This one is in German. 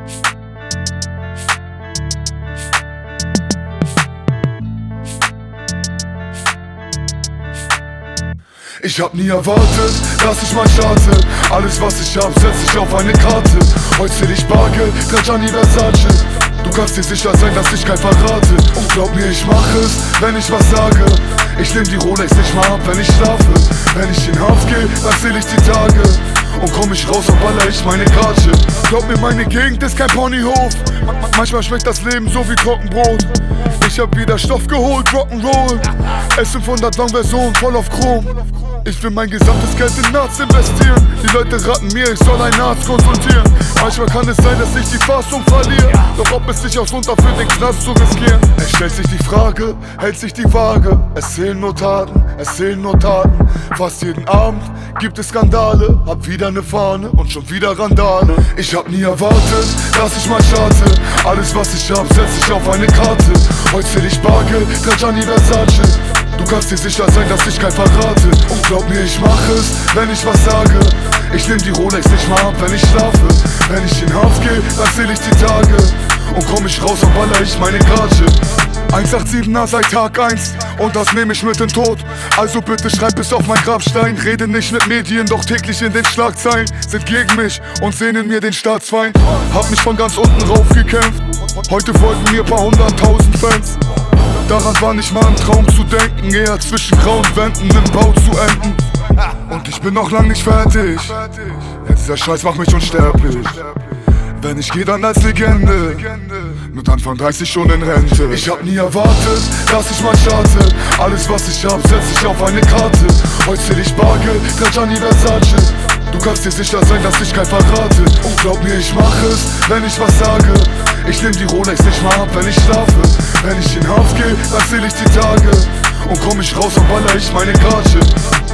Ich hab nie erwartet, dass ich mal starte. Alles was ich hab, setz ich auf eine Karte. Heute zähl ich Bargeld, Gianni Versace. Du kannst dir sicher sein, dass ich kein verrate. Und glaub mir, ich mach es, wenn ich was sage. Ich nehm die Rolex nicht mal ab, wenn ich schlafe. Wenn ich in Haft geh, dann zähl ich die Tage. Und komm ich raus, dann baller ich meine Katsche. Glaub mir, meine Gegend ist kein Ponyhof. Manchmal schmeckt das Leben so wie Trockenbrot. Ich hab wieder Stoff geholt, Rock'n'Roll. S500 Long-Version, voll auf Chrom. Ich will mein gesamtes Geld in Nerds investieren. Die Leute raten mir, ich soll einen Arzt konsultieren. Manchmal kann es sein, dass ich die Fassung verliere. Doch ob es sich auch lohnt, dafür den Knast zu riskieren. Es stellt sich die Frage, hält sich die Waage. Es zählen nur Taten, es zählen nur Taten. Fast jeden Abend gibt es Skandale. Hab wieder ne Fahne und schon wieder Randale. Ich hab nie erwartet, dass ich mal starte. Alles was ich hab, setz ich auf eine Karte. Heute zähl ich Bargeld, Gianni Versace. Du kannst dir sicher sein, dass ich kein verrate. Und glaub mir, ich mach es, wenn ich was sage. Ich nehm die Rolex nicht mal ab, wenn ich schlafe. Wenn ich in Haft geh, dann zähl ich die Tage. Und komm ich raus, dann baller ich meine Gatsche. 187er seit Tag 1 und das nehm ich mit in Tod. Also bitte schreib es auf mein Grabstein. Rede nicht mit Medien, doch täglich in den Schlagzeilen sind gegen mich und sehen in mir den Staatsfeind. Hab mich von ganz unten raufgekämpft. Heute folgen mir paar 100.000 Fans. Daran war nicht mal ein Traum zu denken, eher zwischen grauen Wänden im Bau zu enden. Und ich bin noch lang nicht fertig. Ja, dieser Scheiß macht mich unsterblich. Wenn ich geh, dann als Legende. Mit Anfang 30 schon in Rente. Ich hab nie erwartet, dass ich mal starte. Alles was ich hab, setz ich auf eine Karte. Heute zähl ich Bargeld, Gianni Versace. Du kannst dir sicher sein, dass ich kein verrate. Und glaub mir, ich mach es, wenn ich was sage. Ich nehm die Rolex nicht mal ab, wenn ich schlafe. Wenn ich in Haft geh, dann zähl ich die Tage. Und komm ich raus, dann baller ich meine Gatsche.